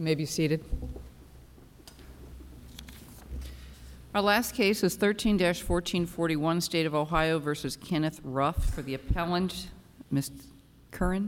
may be seated. Our last case is 13-1441, State of Ohio versus Kenneth Ruff. For the appellant, Ms. Curran.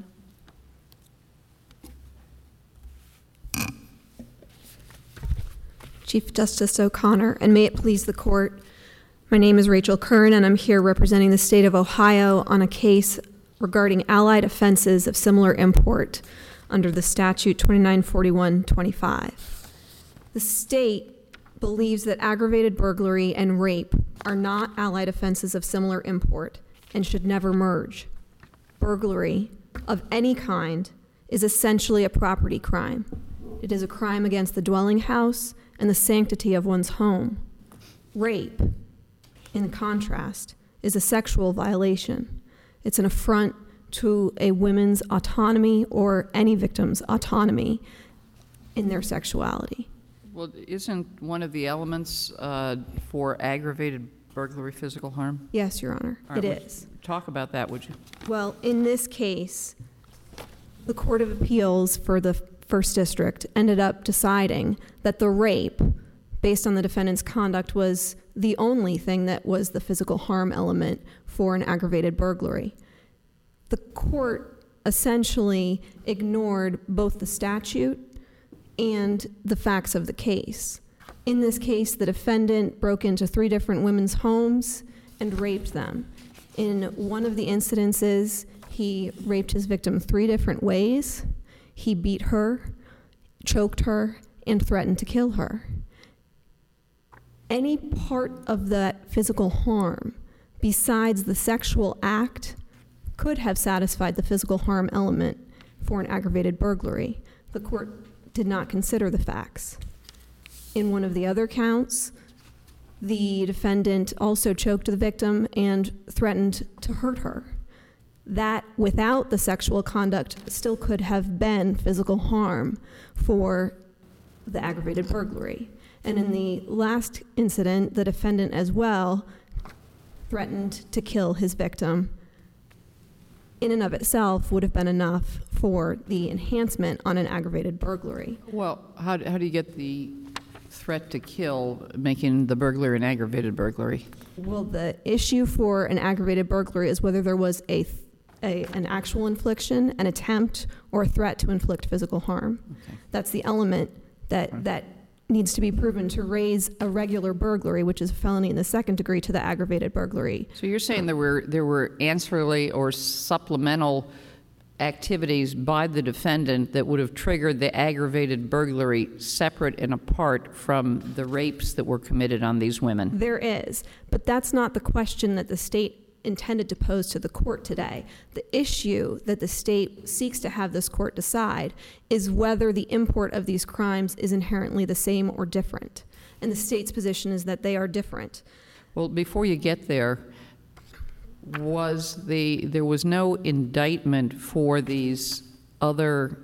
Chief Justice O'Connor, and may it please the court, my name is Rachel Curran, and I'm here representing the state of Ohio on a case regarding allied offenses of similar import under the statute 2941-25. The state believes that aggravated burglary and rape are not allied offenses of similar import and should never merge. Burglary of any kind is essentially a property crime. It is a crime against the dwelling house and the sanctity of one's home. Rape, in contrast, is a sexual violation. It's an affront to a woman's autonomy or any victim's autonomy in their sexuality. Well, isn't one of the elements for aggravated burglary physical harm? Yes, Your Honor, All right, it is. Talk about that, would you? Well, in this case, the Court of Appeals for the First District ended up deciding that the rape, based on the defendant's conduct, was the only thing that was the physical harm element for an aggravated burglary. The court essentially ignored both the statute and the facts of the case. In this case, the defendant broke into 3 different women's homes and raped them. In one of the incidences, he raped his victim 3 different ways. He beat her, choked her, and threatened to kill her. Any part of that physical harm besides the sexual act could have satisfied the physical harm element for an aggravated burglary. The court did not consider the facts. In one of the other counts, the defendant also choked the victim and threatened to hurt her. That, without the sexual conduct, still could have been physical harm for the aggravated burglary. And in the last incident, the defendant as well threatened to kill his victim. In and of itself would have been enough for the enhancement on an aggravated burglary. Well, how do you get the threat to kill making the burglary an aggravated burglary? Well, the issue for an aggravated burglary is whether there was an actual infliction, an attempt, or a threat to inflict physical harm. Okay. That's the element that needs to be proven to raise a regular burglary, which is a felony in the second degree, to the aggravated burglary. So you're saying there were ancillary or supplemental activities by the defendant that would have triggered the aggravated burglary separate and apart from the rapes that were committed on these women? There is, but that's not the question that the state intended to pose to the court today. The issue that the state seeks to have this court decide is whether the import of these crimes is inherently the same or different. And the state's position is that they are different. Well, before you get there, there was no indictment for these other,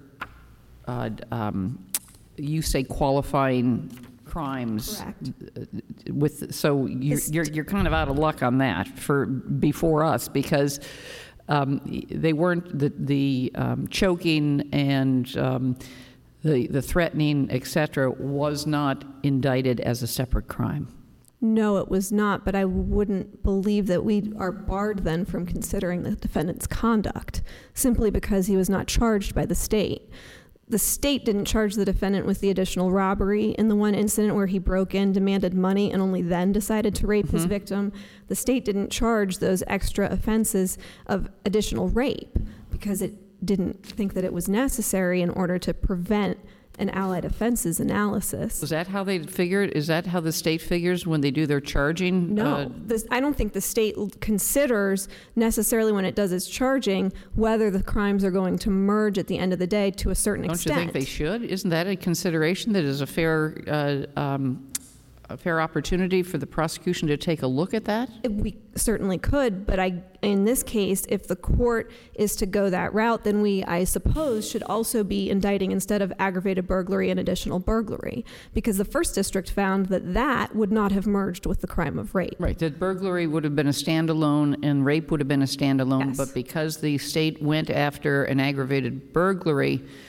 you say, qualifying crimes. Correct. So you're kind of out of luck on that before us, because they weren't the choking and the threatening, etc., was not indicted as a separate crime. No, it was not, but I wouldn't believe that we are barred then from considering the defendant's conduct simply because he was not charged by the state. The state didn't charge the defendant with the additional robbery in the one incident where he broke in, demanded money, and only then decided to rape his victim. The state didn't charge those extra offenses of additional rape because it didn't think that it was necessary in order to prevent an allied offenses analysis. Is that how they figured? Is that how the state figures when they do their charging? No, I don't think the state considers necessarily when it does its charging whether the crimes are going to merge at the end of the day to a certain extent. Don't you think they should? Isn't that a consideration that is a fair opportunity for the prosecution to take a look at that? We certainly could, but in this case, if the court is to go that route, then we, I suppose, should also be indicting instead of aggravated burglary and additional burglary, because the First District found that would not have merged with the crime of rape. Right, that burglary would have been a standalone and rape would have been a standalone, yes. But because the state went after an aggravated burglary,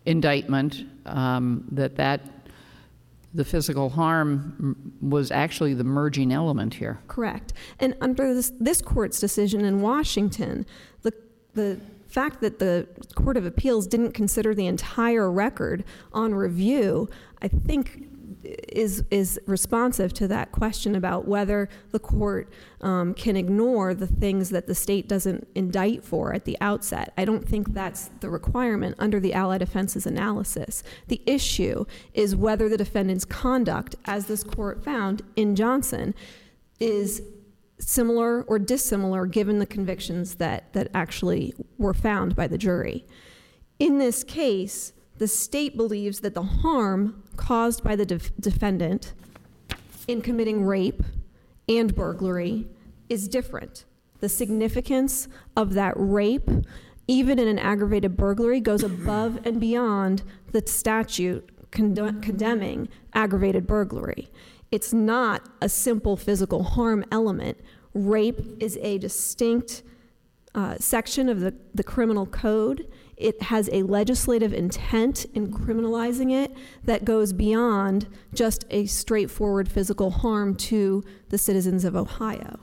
indictment, that the physical harm was actually the merging element here. Correct. And under this court's decision in Washington, the fact that the Court of Appeals didn't consider the entire record on review, I think is responsive to that question about whether the court can ignore the things that the state doesn't indict for at the outset. I don't think that's the requirement under the Allied Offenses analysis. The issue is whether the defendant's conduct, as this court found in Johnson, is similar or dissimilar given the convictions that actually were found by the jury. In this case, the state believes that the harm caused by the defendant in committing rape and burglary is different. The significance of that rape, even in an aggravated burglary, goes above and beyond the statute condemning aggravated burglary. It's not a simple physical harm element. Rape is a distinct section of the criminal code. It has a legislative intent in criminalizing it that goes beyond just a straightforward physical harm to the citizens of Ohio.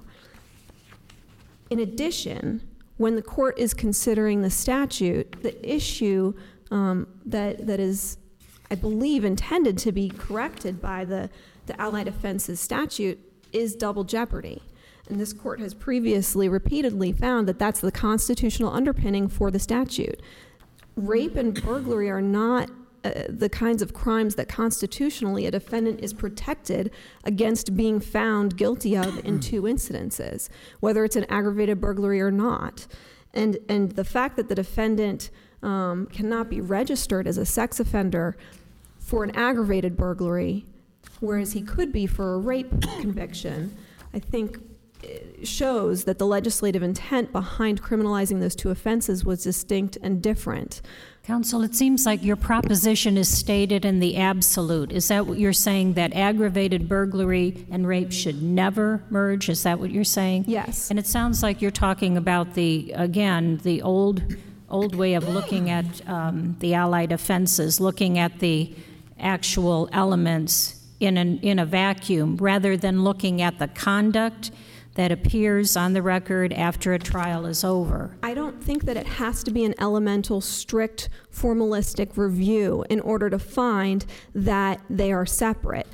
In addition, when the court is considering the statute, the issue that is, I believe, intended to be corrected by the Allied Offenses statute is double jeopardy. And this court has previously repeatedly found that that's the constitutional underpinning for the statute. Rape and burglary are not the kinds of crimes that constitutionally a defendant is protected against being found guilty of in two incidences, whether it's an aggravated burglary or not. And the fact that the defendant cannot be registered as a sex offender for an aggravated burglary, whereas he could be for a rape conviction, I think shows that the legislative intent behind criminalizing those two offenses was distinct and different. Counsel, it seems like your proposition is stated in the absolute. Is that what you're saying, that aggravated burglary and rape should never merge? Is that what you're saying? Yes. And it sounds like you're talking about the old way of looking at the Allied offenses, looking at the actual elements in a vacuum, rather than looking at the conduct that appears on the record after a trial is over. I don't think that it has to be an elemental, strict, formalistic review in order to find that they are separate.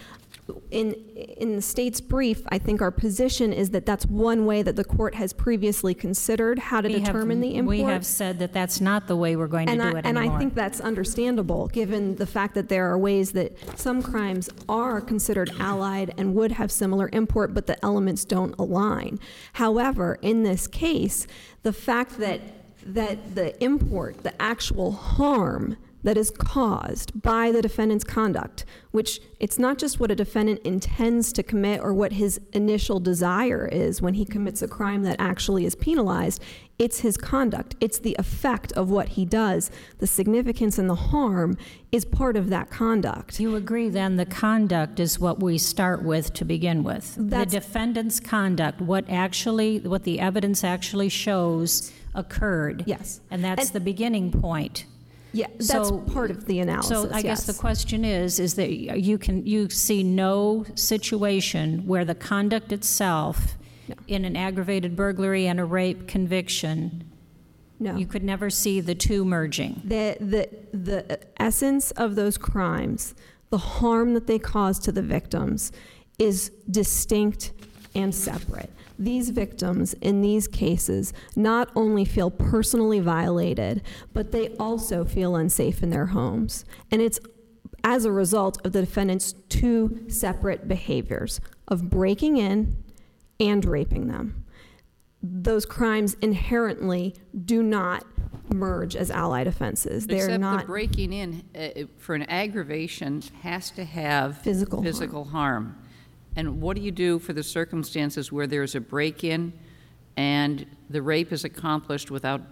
In the state's brief, I think our position is that that's one way that the court has previously considered how to determine the import. We have said that that's not the way we're going to do it anymore. And I think that's understandable, given the fact that there are ways that some crimes are considered allied and would have similar import, but the elements don't align. However, in this case, the fact that the import, the actual harm that is caused by the defendant's conduct, which it's not just what a defendant intends to commit or what his initial desire is when he commits a crime that actually is penalized, it's his conduct. It's the effect of what he does. The significance and the harm is part of that conduct. You agree then the conduct is what we start with to begin with. The defendant's conduct, what the evidence actually shows occurred. Yes. And that's the beginning point. Yeah, that's part of the analysis. So I guess the question is that you see no situation where the conduct itself in an aggravated burglary and a rape conviction, you could never see the two merging. The essence of those crimes, the harm that they cause to the victims, is distinct and separate. These victims in these cases not only feel personally violated, but they also feel unsafe in their homes. And it's as a result of the defendant's two separate behaviors of breaking in and raping them. Those crimes inherently do not merge as allied offenses. They're not. Except the breaking in for an aggravation has to have physical harm. And what do you do for the circumstances where there's a break-in and the rape is accomplished without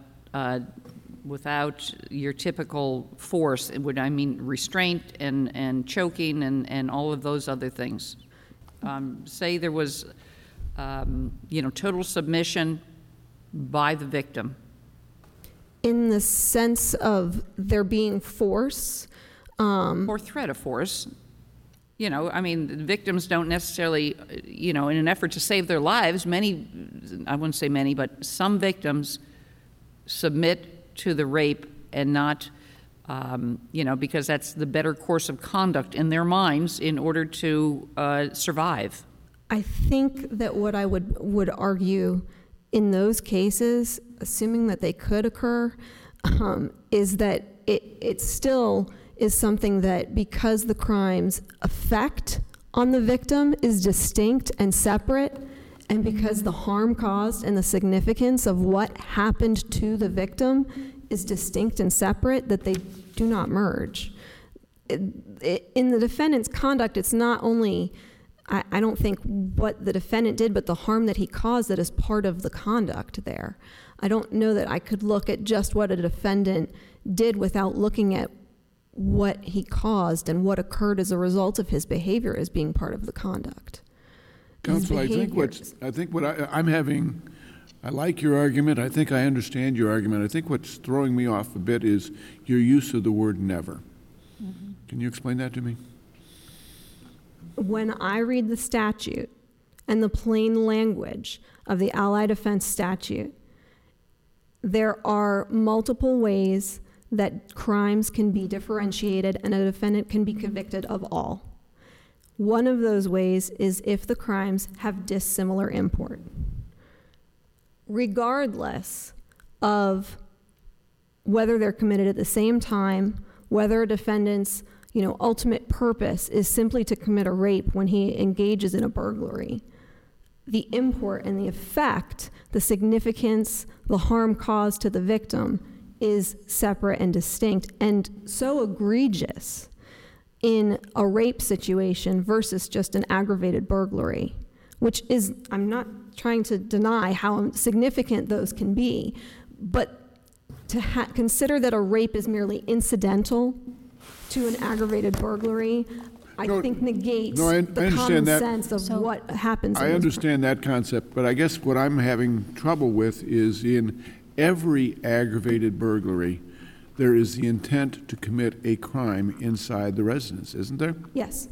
your typical force? I mean restraint and choking and all of those other things. Say there was, total submission by the victim. in the sense of there being force. Or threat of force. You know, I mean, victims don't necessarily, you know, in an effort to save their lives, many, I wouldn't say many, but some victims submit to the rape and not, you know, because that's the better course of conduct in their minds in order to survive. I think that what I would argue in those cases, assuming that they could occur, is that it still is something that, because the crime's effect on the victim is distinct and separate, and because the harm caused and the significance of what happened to the victim is distinct and separate, that they do not merge. In the defendant's conduct, it's not only, I don't think, what the defendant did, but the harm that he caused that is part of the conduct there. I don't know that I could look at just what a defendant did without looking at what he caused and what occurred as a result of his behavior as being part of the conduct. Counsel, I like your argument. I think I understand your argument. I think what's throwing me off a bit is your use of the word never. Mm-hmm. Can you explain that to me? When I read the statute and the plain language of the Allied Offense Statute, there are multiple ways that crimes can be differentiated and a defendant can be convicted of all. One of those ways is if the crimes have dissimilar import. Regardless of whether they're committed at the same time, whether a defendant's ultimate purpose is simply to commit a rape when he engages in a burglary, the import and the effect, the significance, the harm caused to the victim is separate and distinct and so egregious in a rape situation versus just an aggravated burglary, which is, I'm not trying to deny how significant those can be, but to consider that a rape is merely incidental to an aggravated burglary, I think negates the common sense of what happens. I understand that concept, but I guess what I'm having trouble with is in every aggravated burglary, there is the intent to commit a crime inside the residence, isn't there? Yes.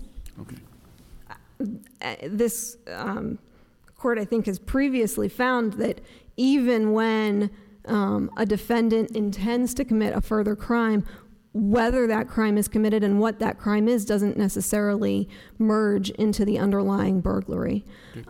Okay. This court, I think, has previously found that even when a defendant intends to commit a further crime, whether that crime is committed and what that crime is doesn't necessarily merge into the underlying burglary.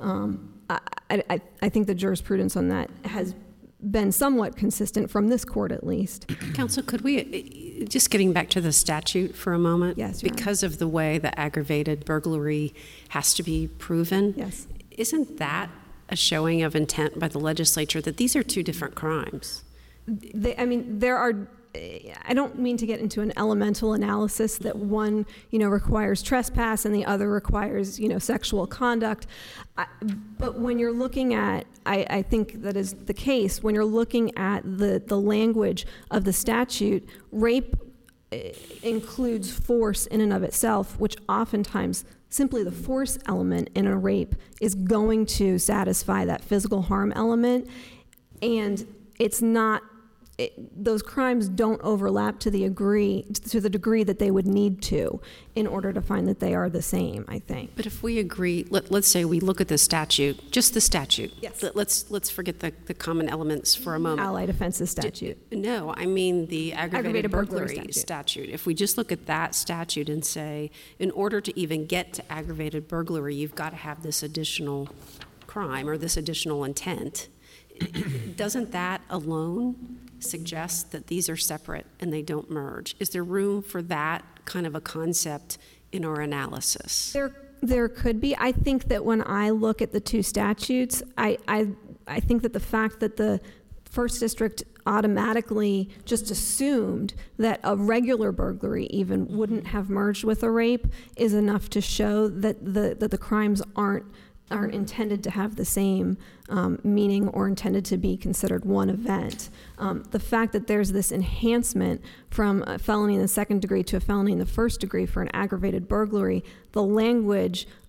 Okay. I think the jurisprudence on that has been somewhat consistent from this court, at least. Counsel, could we, just getting back to the statute for a moment? Yes, Your Honor. Because of the way the aggravated burglary has to be proven, yes, isn't that a showing of intent by the legislature that these are two different crimes? There are, I don't mean to get into an elemental analysis that one, requires trespass and the other requires, sexual conduct. But when you're looking at, I think that is the case, when you're looking at the language of the statute, rape includes force in and of itself, which oftentimes simply the force element in a rape is going to satisfy that physical harm element. And it's not, those crimes don't overlap to the degree that they would need to in order to find that they are the same, I think. But if we agree, let's say we look at the statute, just the statute. Yes. Let's forget the common elements for a moment. Allied Offenses Statute. No, I mean the aggravated burglary statute. If we just look at that statute and say, in order to even get to aggravated burglary, you've got to have this additional crime or this additional intent. Doesn't that alone suggest that these are separate and they don't merge? Is there room for that kind of a concept in our analysis? There could be. I think that when I look at the two statutes, I think that the fact that the First District automatically just assumed that a regular burglary even wouldn't have merged with a rape is enough to show that the crimes aren't intended to have the same meaning or intended to be considered one event. The fact that there's this enhancement from a felony in the second degree to a felony in the first degree for an aggravated burglary, the language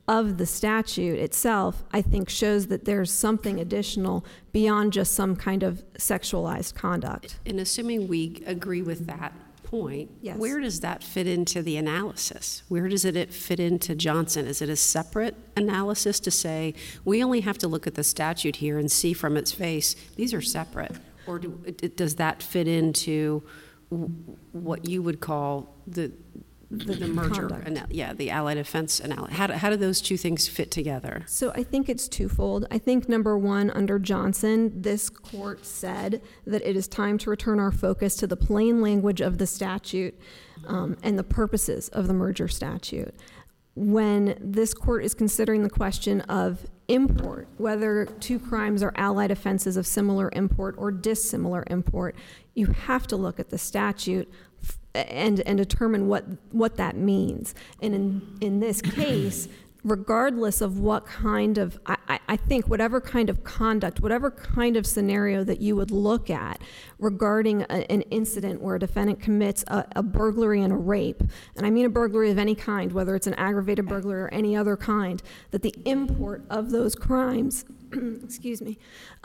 of the statute itself, I think, shows that there's something additional beyond just some kind of sexualized conduct. And assuming we agree with that point, Yes. where does that fit into the analysis? Where does it fit into Johnson? Is it a separate analysis to say, we only have to look at the statute here and see from its face, these are separate? Or does that fit into what you would call the merger, Conduct. the allied offense analysis? How do those two things fit together? So I think it's twofold. I think, number one, under Johnson, this court said that it is time to return our focus to the plain language of the statute and the purposes of the merger statute. When this court is considering the question of import, whether two crimes are allied offenses of similar import or dissimilar import, you have to look at the statute and determine what that means. And in this case, regardless of what kind of, I think whatever kind of conduct, whatever kind of scenario that you would look at regarding an incident where a defendant commits a burglary and a rape, and I mean a burglary of any kind, whether it's an aggravated burglary or any other kind, that the import of those crimes, excuse me,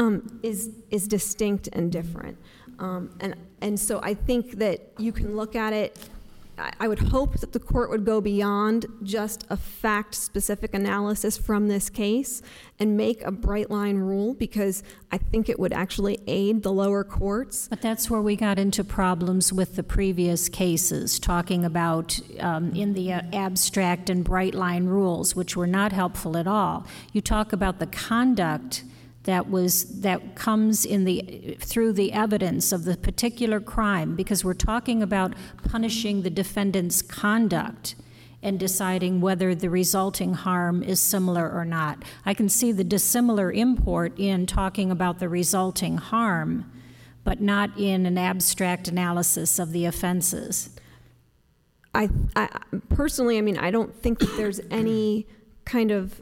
is distinct and different. And so I think that you can look at it. I would hope that the court would go beyond just a fact-specific analysis from this case and make a bright line rule, because I think it would actually aid the lower courts. But that's where we got into problems with the previous cases, talking about in the abstract and bright line rules, which were not helpful at all. You talk about the conduct that comes through the evidence of the particular crime, because we're talking about punishing the defendant's conduct and deciding whether the resulting harm is similar or not. I can see the dissimilar import in talking about the resulting harm, but not in an abstract analysis of the offenses. I personally, I don't think that there's any kind of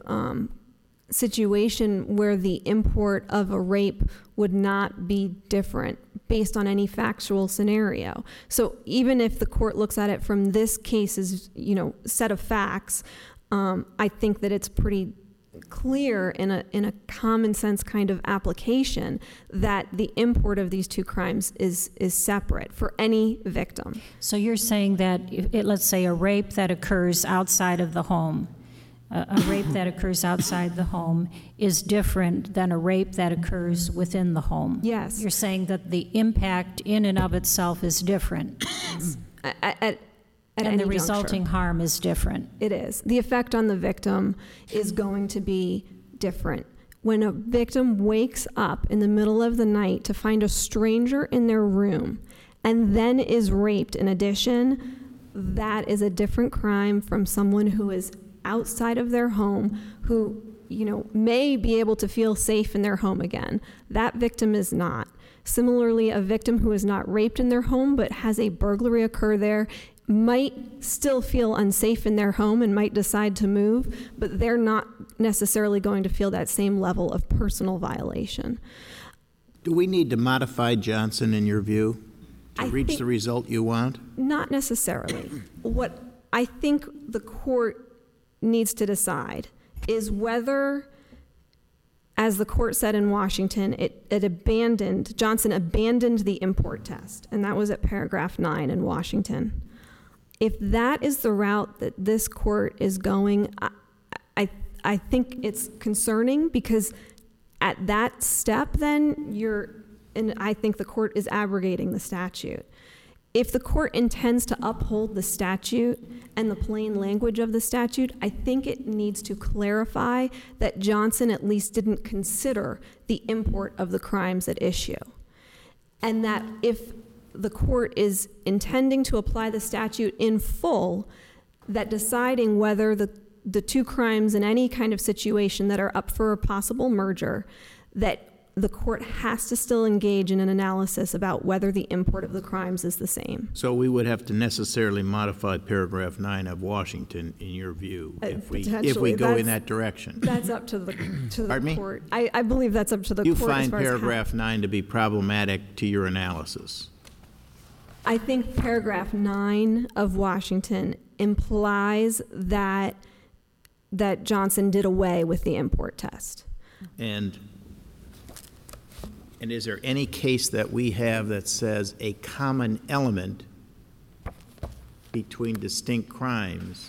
situation where the import of a rape would not be different based on any factual scenario. So even if the court looks at it from this case's, set of facts, I think that it's pretty clear in a common sense kind of application that the import of these two crimes is separate for any victim. So you're saying that, let's say a rape that occurs outside of the home, a rape that occurs outside the home is different than a rape that occurs within the home. Yes. You're saying that the impact in and of itself is different. And the resulting harm is different. It is. The effect on the victim is going to be different. When a victim wakes up in the middle of the night to find a stranger in their room and then is raped in addition, that is a different crime from someone who is outside of their home, who, may be able to feel safe in their home again. That victim is not. Similarly, a victim who is not raped in their home but has a burglary occur there might still feel unsafe in their home and might decide to move, but they're not necessarily going to feel that same level of personal violation. Do we need to modify Johnson, in your view, to reach the result you want? Not necessarily. What I think the court needs to decide is whether, as the court said in Washington, Johnson abandoned the import test, and that was at paragraph 9 in Washington. If that is the route that this court is going, I think it's concerning, because at that step then and I think the court is abrogating the statute. If the court intends to uphold the statute and the plain language of the statute, I think it needs to clarify that Johnson at least didn't consider the import of the crimes at issue. And that if the court is intending to apply the statute in full, that deciding whether the two crimes in any kind of situation that are up for a possible merger, that the court has to still engage in an analysis about whether the import of the crimes is the same. So we would have to necessarily modify paragraph 9 of Washington, in your view, if we go in that direction. That's up to the Pardon me? court. I believe that's up to the You court. find paragraph 9 to be problematic to your analysis? I think paragraph 9 of Washington implies that that Johnson did away with the import test. And is there any case that we have that says a common element between distinct crimes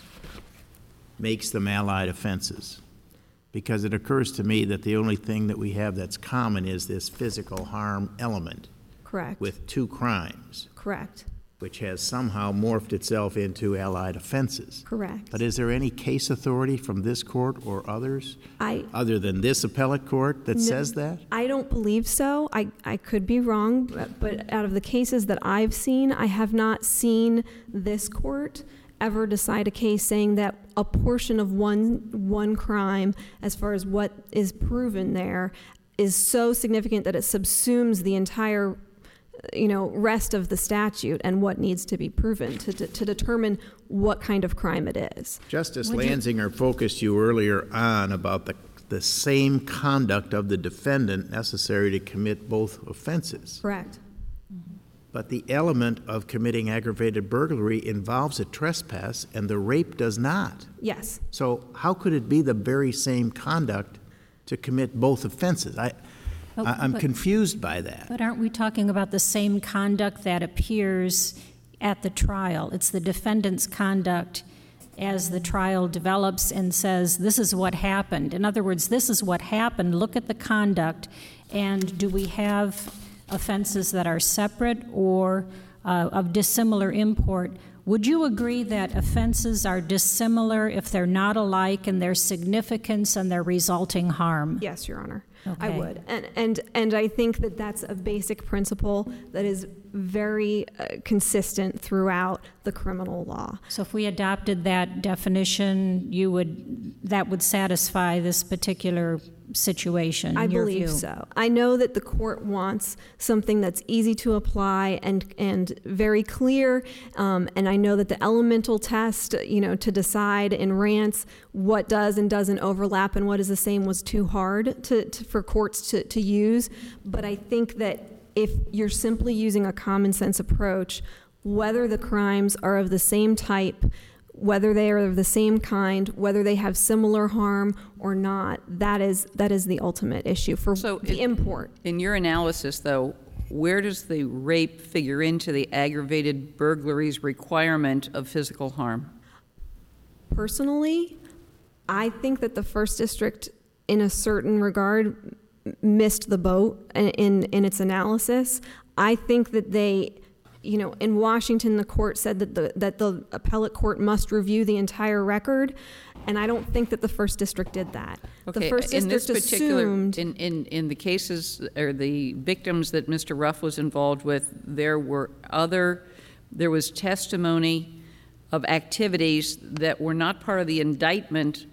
makes them allied offenses? Because it occurs to me that the only thing that we have that's common is this physical harm element. Correct. With two crimes. Correct. Which has somehow morphed itself into allied offenses. Correct. But is there any case authority from this court or others, other than this appellate court, that says that? I don't believe so. I could be wrong, but out of the cases that I've seen, I have not seen this court ever decide a case saying that a portion of one crime, as far as what is proven there, is so significant that it subsumes the entire rest of the statute and what needs to be proven to determine what kind of crime it is. Justice Lanzinger focused you earlier on about the same conduct of the defendant necessary to commit both offenses. Correct. But the element of committing aggravated burglary involves a trespass, and the rape does not. Yes. So how could it be the very same conduct to commit both offenses? I'm confused by that. But aren't we talking about the same conduct that appears at the trial? It's the defendant's conduct as the trial develops and says, this is what happened. In other words, this is what happened. Look at the conduct. And do we have offenses that are separate or of dissimilar import? Would you agree that offenses are dissimilar if they're not alike in their significance and their resulting harm? Yes, Your Honor. Okay. I would. And I think that that's a basic principle that is very consistent throughout the criminal law. So if we adopted that definition, that would satisfy this particular situation, I in your believe view? so. I know that the court wants something that's easy to apply and very clear, and I know that the elemental test, to decide in Rance what does and doesn't overlap and what is the same was too hard for courts to use. But I think that if you're simply using a common sense approach, whether the crimes are of the same type, whether they are of the same kind, whether they have similar harm or not, that is the ultimate issue for the import. In your analysis, though, where does the rape figure into the aggravated burglary's requirement of physical harm? Personally, I think that the First District, in a certain regard, missed the boat in its analysis. I think that they, in Washington, the court said that the appellate court must review the entire record, and I don't think that the First District did that. Okay, the First District assumed in the cases or the victims that Mr. Ruff was involved with, there was testimony of activities that were not part of the indictment,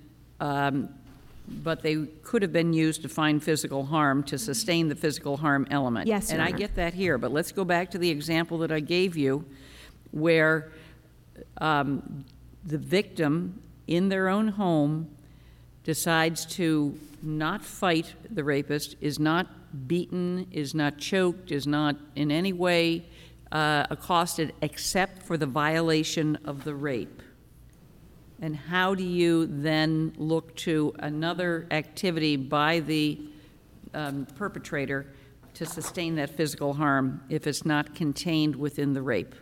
but they could have been used to find physical harm, to sustain the physical harm element. Yes, Your and Honor. I get that here, but let's go back to the example that I gave you, where the victim in their own home decides to not fight the rapist, is not beaten, is not choked, is not in any way accosted except for the violation of the rape. And how do you then look to another activity by the perpetrator to sustain that physical harm if it's not contained within the rape?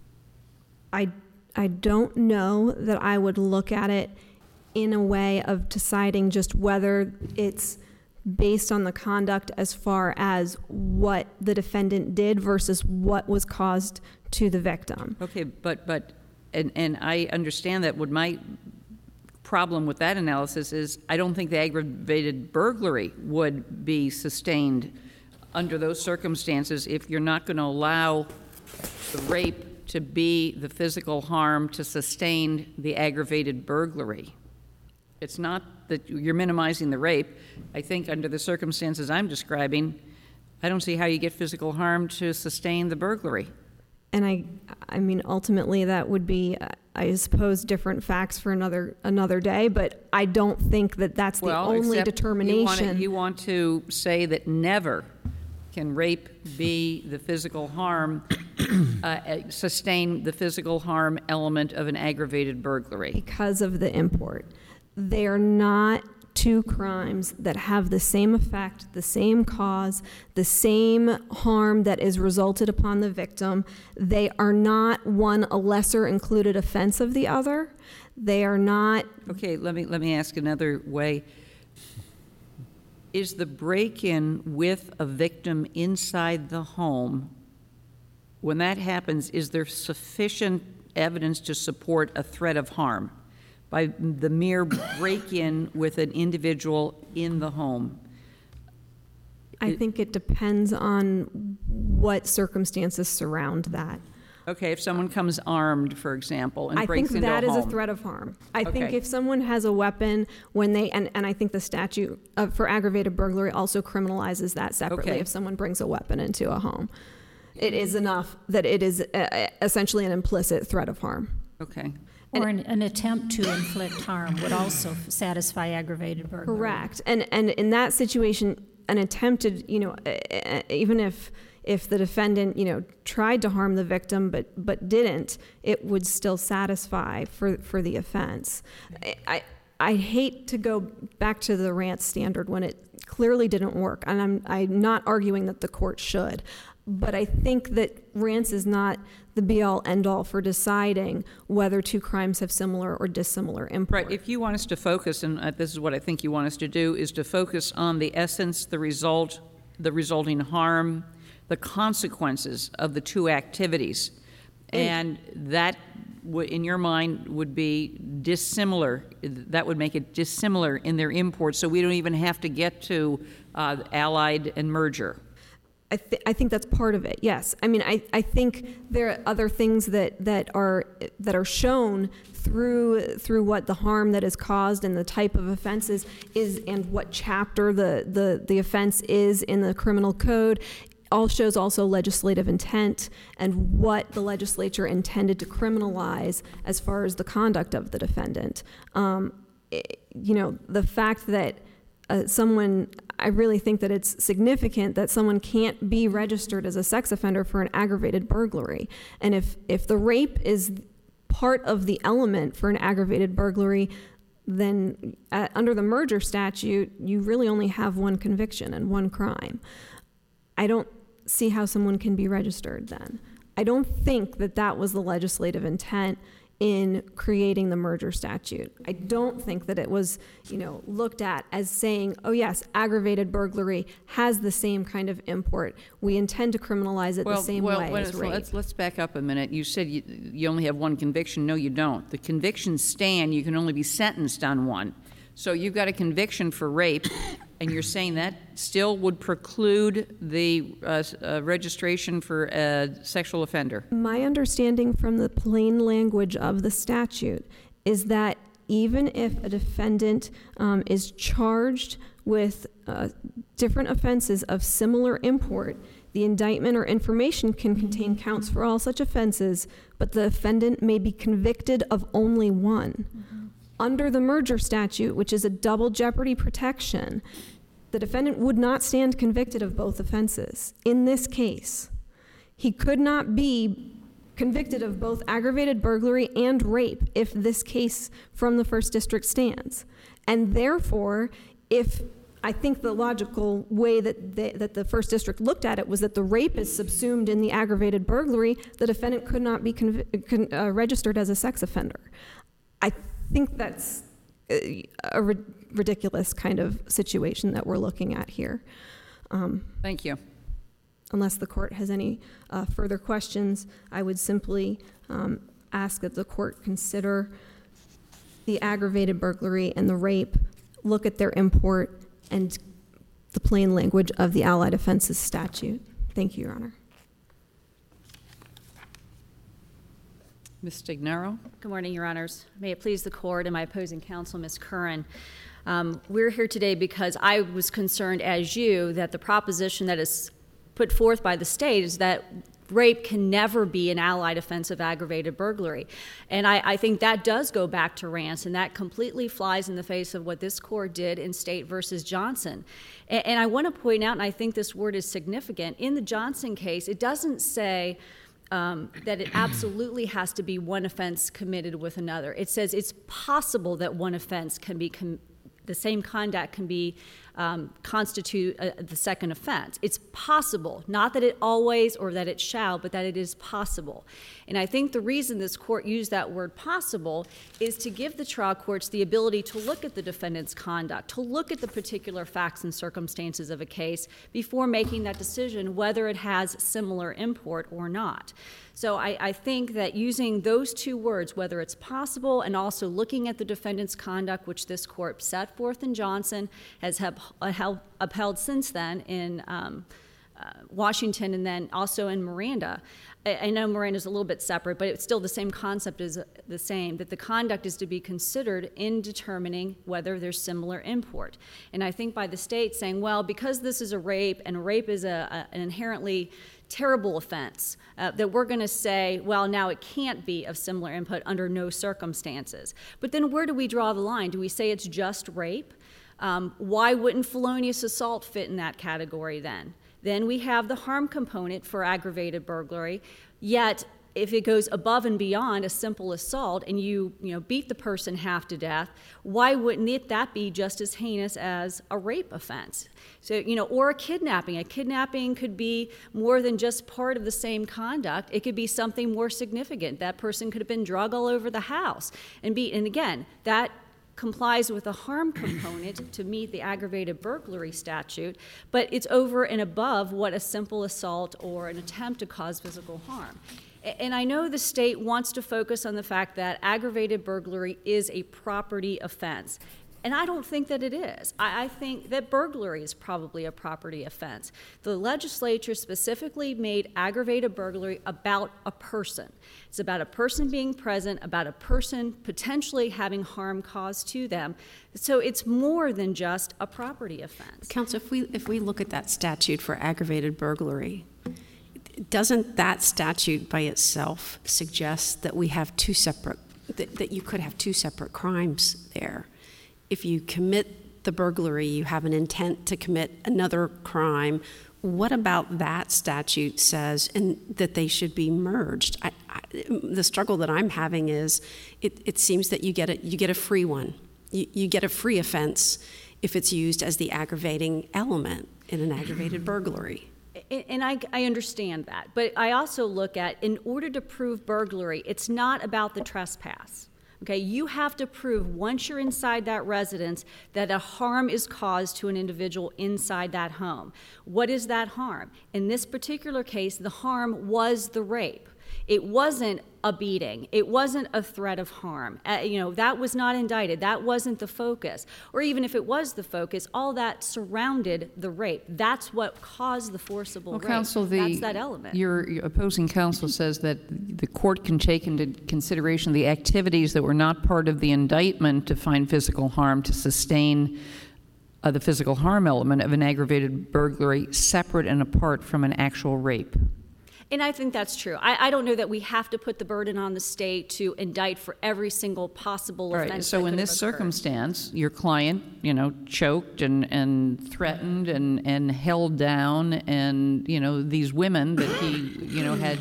I don't know that I would look at it in a way of deciding just whether it's based on the conduct as far as what the defendant did versus what was caused to the victim. Okay, but I understand that. What my problem with that analysis is, I don't think the aggravated burglary would be sustained under those circumstances if you're not going to allow the rape to be the physical harm to sustain the aggravated burglary. It's not that you're minimizing the rape. I think under the circumstances I'm describing, I don't see how you get physical harm to sustain the burglary. And I mean, ultimately, that would be, I suppose, different facts for another day. But I don't think that that's the only determination. You want to say that never can rape be the physical harm, sustain the physical harm element of an aggravated burglary because of the import. They are not two crimes that have the same effect, the same cause, the same harm that is resulted upon the victim. They are not one a lesser included offense of the other. They are not. Okay, let me ask another way. Is the break-in with a victim inside the home, when that happens, is there sufficient evidence to support a threat of harm by the mere break-in with an individual in the home? I think it depends on what circumstances surround that. Okay, if someone comes armed, for example, and breaks into a home. I think that is a threat of harm. I think Okay. if someone has a weapon when they, and I think the statute for aggravated burglary also criminalizes that separately. Okay. If someone brings a weapon into a home, it is enough that it is essentially an implicit threat of harm. Okay. Or an attempt to inflict harm would also satisfy aggravated burglary. Correct. And in that situation, an attempted, even if the defendant, tried to harm the victim but didn't, it would still satisfy for the offense. I hate to go back to the Rance standard when it clearly didn't work, and I'm not arguing that the court should, but I think that Rance is not the be-all, end-all for deciding whether two crimes have similar or dissimilar import. Right. If you want us to focus, and this is what I think you want us to do, is to focus on the essence, the result, the resulting harm, the consequences of the two activities. And that, in your mind, would be dissimilar. That would make it dissimilar in their import, so we don't even have to get to allied and merger. I think that's part of it. Yes, I mean I think there are other things that are shown through what the harm that is caused and the type of offenses is and what chapter the offense is in the criminal code. All shows also legislative intent and what the legislature intended to criminalize as far as the conduct of the defendant. The fact that I really think that it's significant that someone can't be registered as a sex offender for an aggravated burglary. And if the rape is part of the element for an aggravated burglary, then under the merger statute, you really only have one conviction and one crime. I don't see how someone can be registered then. I don't think that was the legislative intent in creating the merger statute. I don't think that it was, looked at as saying, oh yes, aggravated burglary has the same kind of import. We intend to criminalize it the same way as rape. Let's back up a minute. You said you only have one conviction. No, you don't. The convictions stand. You can only be sentenced on one. So you've got a conviction for rape, and you're saying that still would preclude the registration for a sexual offender? My understanding from the plain language of the statute is that even if a defendant is charged with different offenses of similar import, the indictment or information can contain counts for all such offenses, but the defendant may be convicted of only one. Under the merger statute, which is a double jeopardy protection, the defendant would not stand convicted of both offenses. In this case, he could not be convicted of both aggravated burglary and rape if this case from the First District stands. And therefore, I think the logical way that the First District looked at it was that the rape is subsumed in the aggravated burglary, the defendant could not be registered as a sex offender. I think that's a ridiculous kind of situation that we're looking at here. Thank you. Unless the court has any further questions, I would simply ask that the court consider the aggravated burglary and the rape, look at their import and the plain language of the Allied Offenses Statute. Thank you, Your Honor. Ms. Stignaro? Good morning, Your Honors. May it please the court and my opposing counsel, Ms. Curran. We're here today because I was concerned, as you, that the proposition that is put forth by the state is that rape can never be an allied offense of aggravated burglary. And I think that does go back to Rance, and that completely flies in the face of what this court did in State versus Johnson. And I want to point out, and I think this word is significant, in the Johnson case, it doesn't say that it absolutely has to be one offense committed with another. It says it's possible that one offense can be the same conduct can be constitute the second offense. It's possible, not that it always or that it shall, but that it is possible. And I think the reason this court used that word possible is to give the trial courts the ability to look at the defendant's conduct, to look at the particular facts and circumstances of a case before making that decision whether it has similar import or not. So I think that using those two words, whether it's possible and also looking at the defendant's conduct, which this court set forth in Johnson, has upheld since then in Washington and then also in Miranda. I know Miranda is a little bit separate, but it's still the same concept is the same, that the conduct is to be considered in determining whether there's similar import. And I think by the state saying, well, because this is a rape and rape is an inherently terrible offense, that we're going to say, well, now it can't be of similar input under no circumstances. But then where do we draw the line? Do we say it's just rape? Why wouldn't felonious assault fit in that category then? Then we have the harm component for aggravated burglary, yet if it goes above and beyond a simple assault and you beat the person half to death, why wouldn't that be just as heinous as a rape offense? So, or a kidnapping. A kidnapping could be more than just part of the same conduct. It could be something more significant. That person could have been drug all over the house and beat. And again, that complies with the harm component to meet the aggravated burglary statute, but it's over and above what a simple assault or an attempt to cause physical harm. And I know the state wants to focus on the fact that aggravated burglary is a property offense. And I don't think that it is. I think that burglary is probably a property offense. The legislature specifically made aggravated burglary about a person. It's about a person being present, about a person potentially having harm caused to them. So it's more than just a property offense. Counsel, if we look at that statute for aggravated burglary, doesn't that statute by itself suggest that we have that you could have two separate crimes there? If you commit the burglary, you have an intent to commit another crime. What about that statute says that they should be merged? The struggle that I'm having is it seems that you get a free one. You get a free offense if it's used as the aggravating element in an aggravated burglary. And I understand that. But I also look at, in order to prove burglary, it's not about the trespass. Okay, you have to prove once you're inside that residence that a harm is caused to an individual inside that home. What is that harm? In this particular case, the harm was the rape. It wasn't a beating. It wasn't a threat of harm. That was not indicted. That wasn't the focus. Or even if it was the focus, all that surrounded the rape. That's what caused the forcible rape. Counsel, that's that element. Your opposing counsel says that the court can take into consideration the activities that were not part of the indictment to find physical harm to sustain the physical harm element of an aggravated burglary separate and apart from an actual rape. And I think that's true. I don't know that we have to put the burden on the state to indict for every single possible offense. Right. So in this circumstance, your client, choked and threatened and held down, and these women that he, had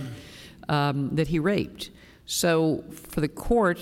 that he raped. So for the court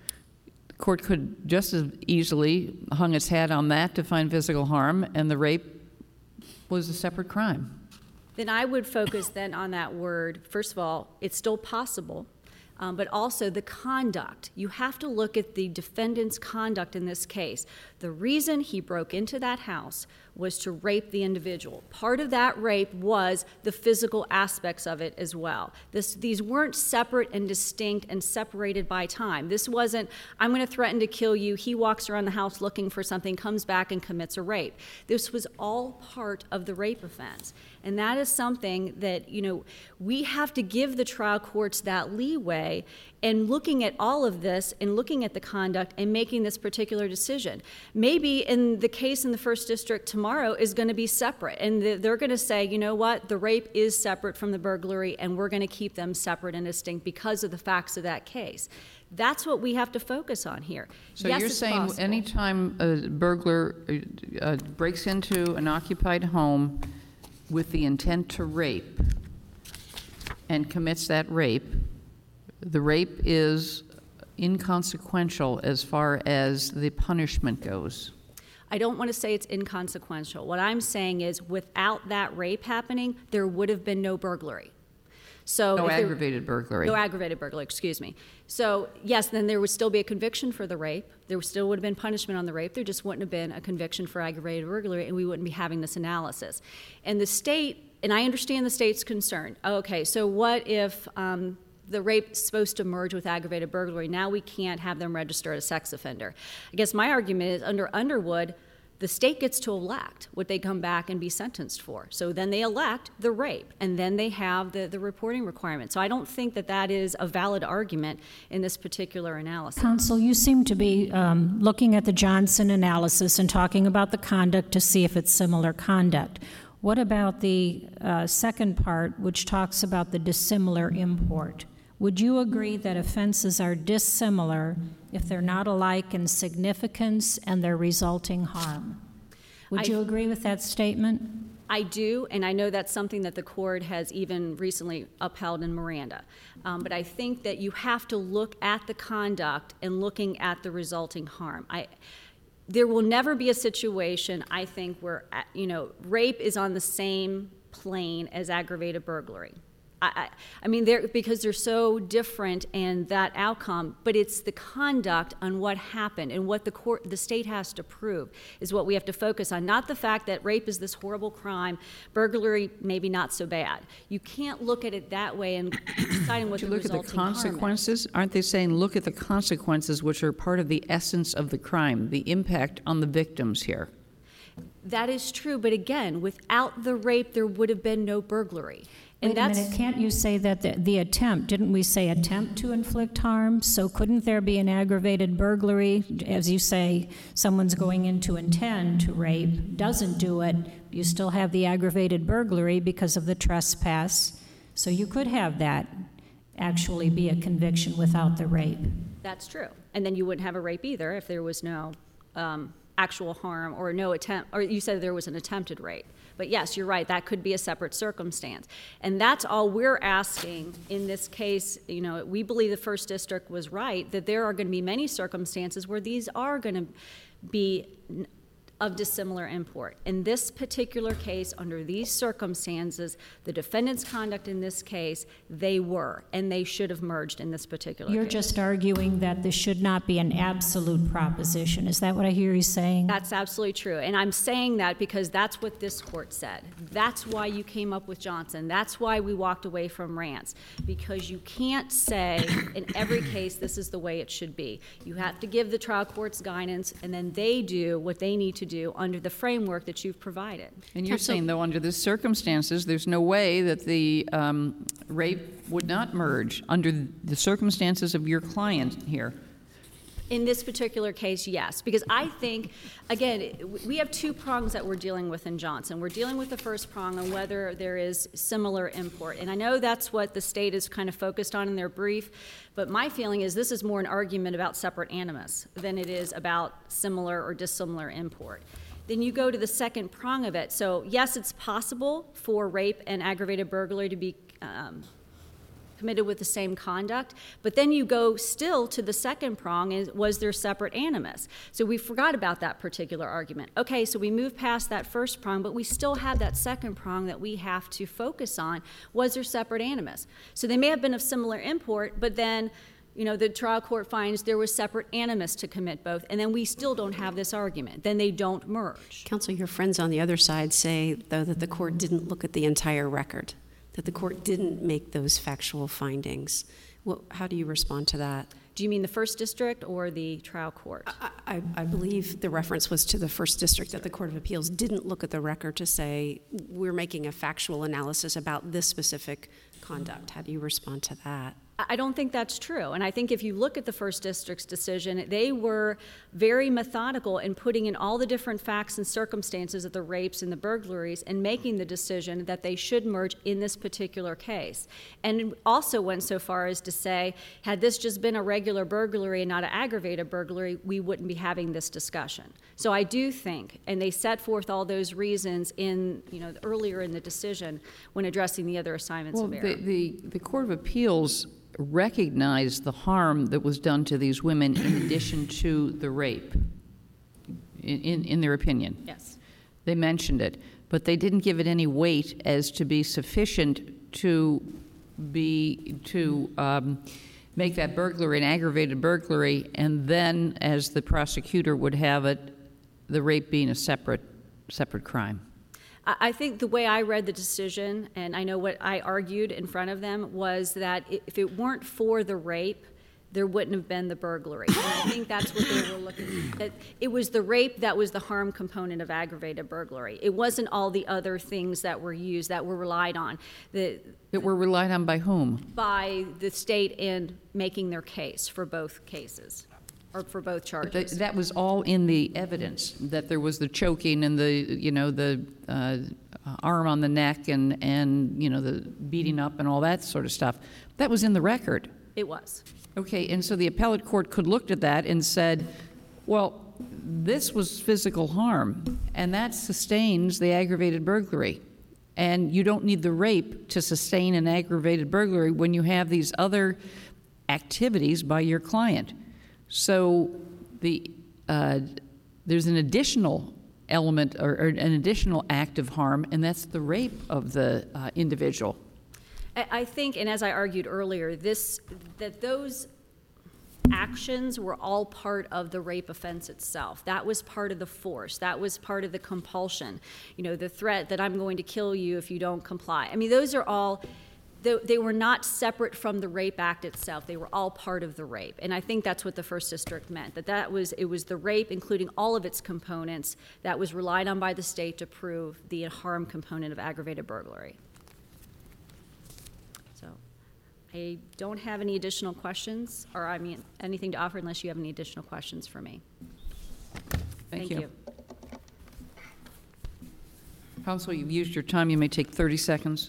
could just as easily hung its hat on that to find physical harm, and the rape was a separate crime. Then I would focus then on that word. First of all, it's still possible, but also the conduct. You have to look at the defendant's conduct in this case. The reason he broke into that house was to rape the individual. Part of that rape was the physical aspects of it as well. These weren't separate and distinct and separated by time. This wasn't, I'm going to threaten to kill you. He walks around the house looking for something, comes back and commits a rape. This was all part of the rape offense. And that is something that, we have to give the trial courts that leeway in looking at all of this and looking at the conduct and making this particular decision. Maybe in the case in the First District tomorrow is going to be separate, and they're going to say, you know what, the rape is separate from the burglary, and we're going to keep them separate and distinct because of the facts of that case. That's what we have to focus on here. So yes, you're it's saying possible. anytime a burglar breaks into an occupied home with the intent to rape and commits that rape, the rape is inconsequential as far as the punishment goes. I don't want to say it's inconsequential. What I'm saying is without that rape happening, there would have been no burglary. So No if there- aggravated burglary. No aggravated burglary, excuse me. So yes, then there would still be a conviction for the rape. There still would have been punishment on the rape. There just wouldn't have been a conviction for aggravated burglary, and we wouldn't be having this analysis. And the state, and I understand the state's concern. Okay, so what if the rape is supposed to merge with aggravated burglary? Now we can't have them register as a sex offender. I guess my argument is under Underwood, the state gets to elect what they come back and be sentenced for. So then they elect the rape, and then they have the reporting requirement. So I don't think that that is a valid argument in this particular analysis. Counsel, you seem to be looking at the Johnson analysis and talking about the conduct to see if it's similar conduct. What about the second part, which talks about the dissimilar import? Would you agree that offenses are dissimilar if they're not alike in significance and their resulting harm? Would you agree with that statement? I do, and I know that's something that the court has even recently upheld in Miranda. But I think that you have to look at the conduct and looking at the resulting harm. There will never be a situation, I think, where rape is on the same plane as aggravated burglary. I mean, because they're so different in that outcome, but it's the conduct on what happened and what the state has to prove is what we have to focus on, not the fact that rape is this horrible crime, burglary maybe not so bad. You can't look at it that way and deciding what the resulting harm is. Look at the consequences. Aren't they saying look at the consequences, which are part of the essence of the crime, the impact on the victims here? That is true, but again, without the rape, there would have been no burglary. Wait a minute, can't you say that the attempt, didn't we say attempt to inflict harm? So couldn't there be an aggravated burglary? As you say, someone's going in to intend to rape, doesn't do it, you still have the aggravated burglary because of the trespass. So you could have that actually be a conviction without the rape. That's true. And then you wouldn't have a rape either if there was no actual harm or no attempt, or you said there was an attempted rape. But yes, you're right, that could be a separate circumstance. And that's all we're asking in this case. We believe the First District was right, that there are going to be many circumstances where these are going to be of dissimilar import. In this particular case, under these circumstances, the defendant's conduct in this case, they were, and they should have merged in this particular case. You're just arguing that this should not be an absolute proposition. Is that what I hear you saying? That's absolutely true. And I'm saying that because that's what this court said. That's why you came up with Johnson. That's why we walked away from Rance. Because you can't say in every case this is the way it should be. You have to give the trial courts guidance, and then they do what they need to do under the framework that you've provided. And you're saying, though, under the circumstances, there's no way that the rape would not merge under the circumstances of your client here. In this particular case, yes, because I think, again, we have two prongs that we're dealing with in Johnson. We're dealing with the first prong on whether there is similar import, and I know that's what the state is kind of focused on in their brief, but my feeling is this is more an argument about separate animus than it is about similar or dissimilar import. Then you go to the second prong of it. So yes, it's possible for rape and aggravated burglary to be committed with the same conduct, but then you go still to the second prong, is was there separate animus? So we forgot about that particular argument. Okay, so we move past that first prong, but we still have that second prong that we have to focus on. Was there separate animus? So they may have been of similar import, but then the trial court finds there was separate animus to commit both, and then we still don't have this argument. Then they don't merge. Counsel, your friends on the other side say, though, that the court didn't look at the entire record, that the court didn't make those factual findings. How do you respond to that? Do you mean the First District or the trial court? I believe the reference was to the First District, that the Court of Appeals didn't look at the record to say, we're making a factual analysis about this specific conduct. How do you respond to that? I don't think that's true. And I think if you look at the First District's decision, they were very methodical in putting in all the different facts and circumstances of the rapes and the burglaries and making the decision that they should merge in this particular case. And also went so far as to say, had this just been a regular burglary and not an aggravated burglary, we wouldn't be having this discussion. So I do think, and they set forth all those reasons in, earlier in the decision when addressing the other assignments of error. The Court of Appeals recognized the harm that was done to these women in addition to the rape, in their opinion. Yes. They mentioned it, but they didn't give it any weight as to be sufficient to make that burglary an aggravated burglary, and then, as the prosecutor would have it, the rape being a separate crime. I think the way I read the decision, and I know what I argued in front of them, was that if it weren't for the rape, there wouldn't have been the burglary. And I think that's what they were looking at. It was the rape that was the harm component of aggravated burglary. It wasn't all the other things that were used, that were relied on. That were relied on by whom? By the state in making their case for both cases, or for both charges. That was all in the evidence, that there was the choking and the arm on the neck and the beating up and all that sort of stuff. That was in the record. It was. Okay, and so the appellate court could look at that and said, well, this was physical harm, and that sustains the aggravated burglary. And you don't need the rape to sustain an aggravated burglary when you have these other activities by your client. So there's an additional element or an additional act of harm, and that's the rape of the individual. I think, and as I argued earlier, that those actions were all part of the rape offense itself. That was part of the force. That was part of the compulsion. The threat that I'm going to kill you if you don't comply. I mean, those are all, they were not separate from the rape act itself. They were all part of the rape. And I think that's what the First District meant, it was the rape, including all of its components, that was relied on by the state to prove the harm component of aggravated burglary. So I don't have any additional questions, or anything to offer unless you have any additional questions for me. Thank you. Counsel, you've used your time. You may take 30 seconds.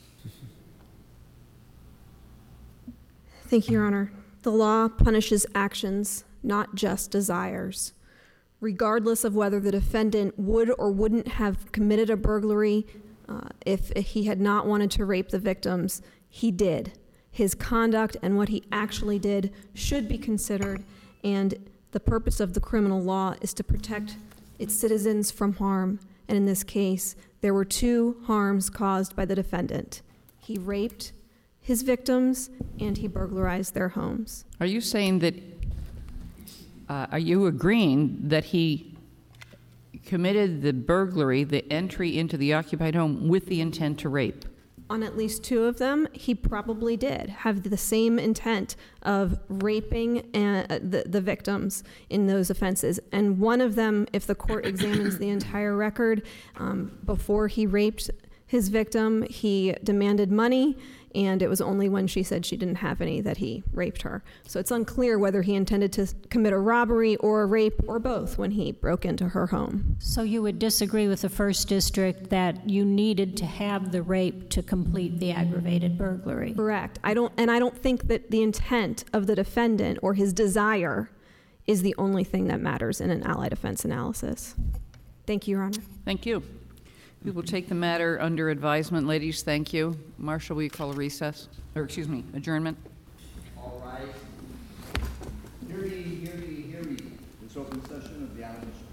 Thank you, Your Honor. The law punishes actions, not just desires. Regardless of whether the defendant would or wouldn't have committed a burglary, if he had not wanted to rape the victims, he did. His conduct and what he actually did should be considered, and the purpose of the criminal law is to protect its citizens from harm. And in this case, there were two harms caused by the defendant. He raped his victims, and he burglarized their homes. Are you saying that, are you agreeing that he committed the burglary, the entry into the occupied home, with the intent to rape? On at least two of them, he probably did have the same intent of raping the victims in those offenses. And one of them, if the court examines the entire record, before he raped his victim, he demanded money, and it was only when she said she didn't have any that he raped her. So it's unclear whether he intended to commit a robbery or a rape or both when he broke into her home. So you would disagree with the First District that you needed to have the rape to complete the aggravated burglary? Correct. I don't think that the intent of the defendant or his desire is the only thing that matters in an allied offense analysis. Thank you, Your Honor. Thank you. We will take the matter under advisement. Ladies, thank you. Marshall, will you call a recess? Or, excuse me, adjournment? All right. Hear ye, hear ye, hear ye. This open session of the Allen